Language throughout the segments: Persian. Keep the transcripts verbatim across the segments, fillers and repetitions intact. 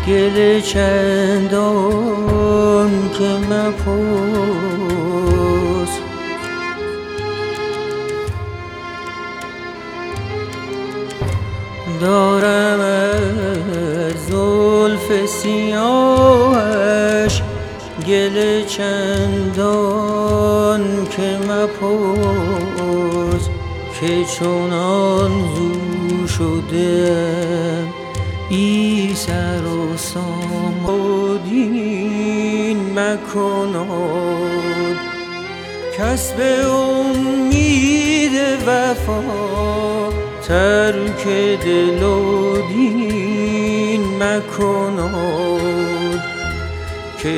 گل چندان که مپرس. دارم از زلف سیاهش گل چندان که مپرس، که چونان زو شدم بی سر و سام. دین مکناد کسب امید وفا، ترک دل و دین مکناد، که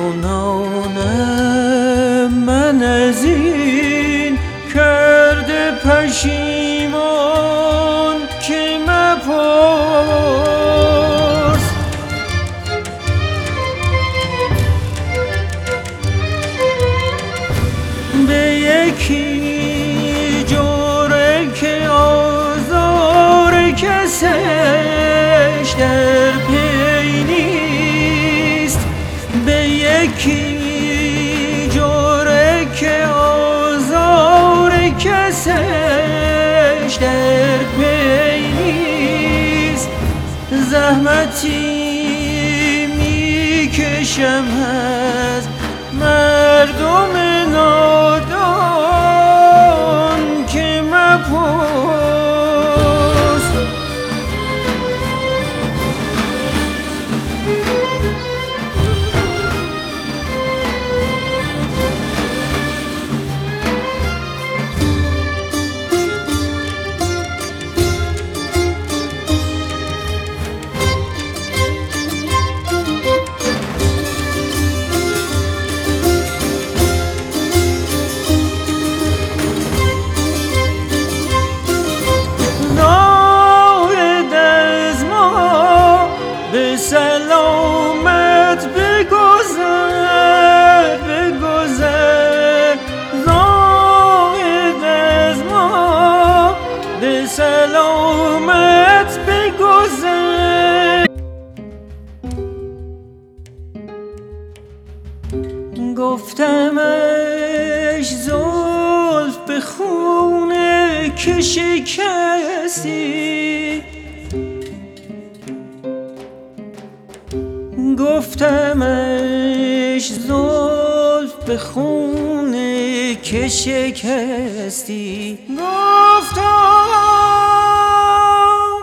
چونانم من از این کرده پشیمان که مپرس. به یکی جوره که آزار کسش در پی نیست، به یکی جوره که آزار کسش در پی نیست، زحمتی میکشم از مردم نادان که مپرس. سلامت بگذر بگذر زاهد از ما، به سلامت بگذر. گفتمش زلف به خونه که شکستی، گفتمش زلف به خونه که شکستی، گفتم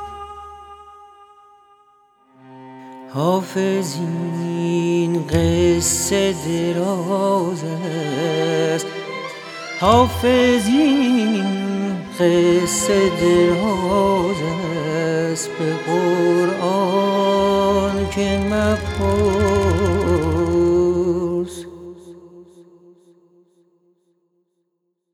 حافظ این قصه دراز است، حافظ این قصه دراز است، به قرآن که مپرس.